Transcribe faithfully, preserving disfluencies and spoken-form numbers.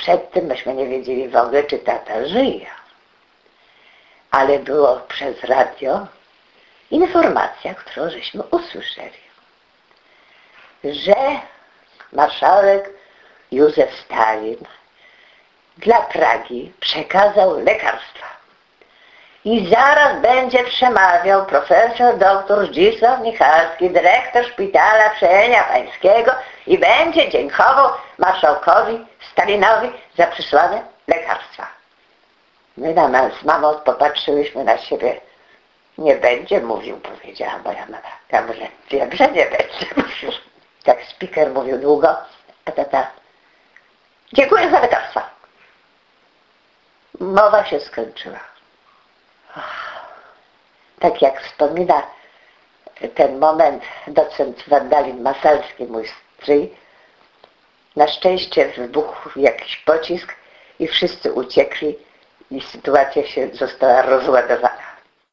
przed tym myśmy nie wiedzieli w ogóle, czy tata żyje. Ale było przez radio informacja, którą żeśmy usłyszeli, że marszałek Józef Stalin dla Pragi przekazał lekarstwa. I zaraz będzie przemawiał profesor doktor Zdzisław Michalski, dyrektor szpitala Przełęcia Pańskiego i będzie dziękował marszałkowi Stalinowi za przysłane lekarstwa. My na, z mamą popatrzyłyśmy na siebie. Nie będzie mówił, powiedziała moja mama. Ja mówię, wiem, że nie będzie mówił. Tak speaker mówił długo, a tata, dziękuję za lekarstwa. Mowa się skończyła. Tak jak wspomina ten moment docent Wandalin Masalski, mój stryj, na szczęście wybuchł jakiś pocisk i wszyscy uciekli i sytuacja się została rozładowana.